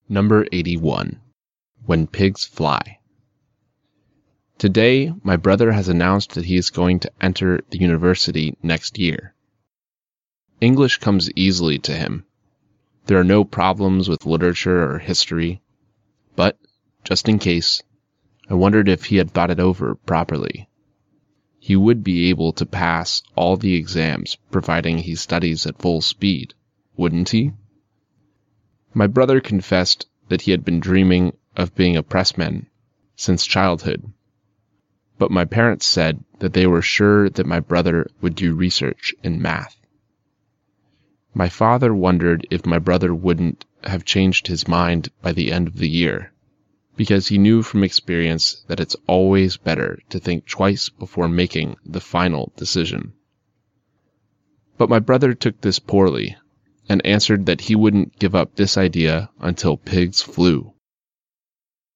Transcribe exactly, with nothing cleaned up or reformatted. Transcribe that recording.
Number eighty-one. When Pigs Fly. Today, my brother has announced that he is going to enter the university next year. English comes easily to him. There are no problems with literature or history. But, just in case, I wondered if he had thought it over properly. He would be able to pass all the exams providing he studies at full speed, wouldn't he? My brother confessed that he had been dreaming of being a pressman since childhood, but my parents said that they were sure that my brother would do research in math. My father wondered if my brother wouldn't have changed his mind by the end of the year, because he knew from experience that it's always better to think twice before making the final decision. But my brother took this poorly, and answered that he wouldn't give up this idea until pigs flew.